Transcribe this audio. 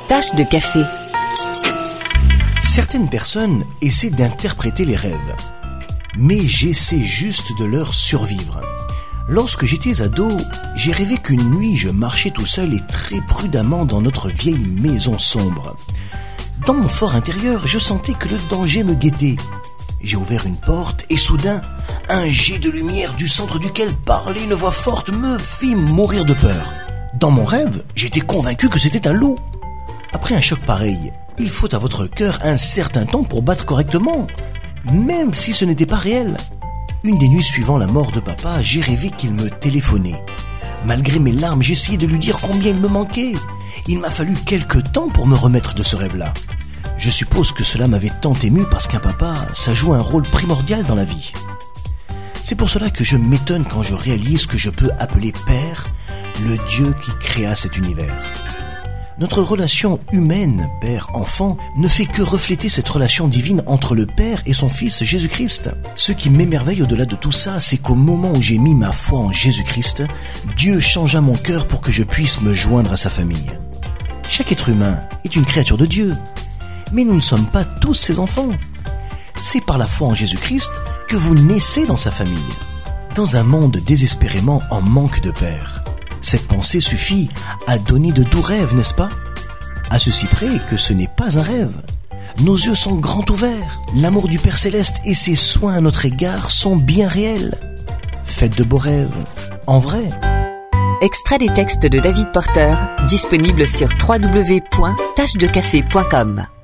Tasse de café. Certaines personnes essaient d'interpréter les rêves, mais j'essaie juste de leur survivre. Lorsque j'étais ado, j'ai rêvé qu'une nuit je marchais tout seul et très prudemment dans notre vieille maison sombre. Dans mon fort intérieur, je sentais que le danger me guettait. J'ai ouvert une porte et soudain, un jet de lumière du centre duquel parlait une voix forte me fit mourir de peur. Dans mon rêve, j'étais convaincu que c'était un loup. Après un choc pareil, il faut à votre cœur un certain temps pour battre correctement, même si ce n'était pas réel. Une des nuits suivant la mort de papa, j'ai rêvé qu'il me téléphonait. Malgré mes larmes, j'essayais de lui dire combien il me manquait. Il m'a fallu quelques temps pour me remettre de ce rêve-là. Je suppose que cela m'avait tant ému parce qu'un papa, ça joue un rôle primordial dans la vie. C'est pour cela que je m'étonne quand je réalise que je peux appeler Père le Dieu qui créa cet univers. Notre relation humaine, père-enfant, ne fait que refléter cette relation divine entre le Père et son Fils Jésus-Christ. Ce qui m'émerveille au-delà de tout ça, c'est qu'au moment où j'ai mis ma foi en Jésus-Christ, Dieu changea mon cœur pour que je puisse me joindre à sa famille. Chaque être humain est une créature de Dieu, mais nous ne sommes pas tous ses enfants. C'est par la foi en Jésus-Christ que vous naissez dans sa famille. Dans un monde désespérément en manque de père, cette pensée suffit à donner de doux rêves, n'est-ce pas? À ceci près que ce n'est pas un rêve. Nos yeux sont grands ouverts. L'amour du Père Céleste et ses soins à notre égard sont bien réels. Faites de beaux rêves, en vrai. Extrait des textes de David Porter, disponible sur www.tassedecafé.com.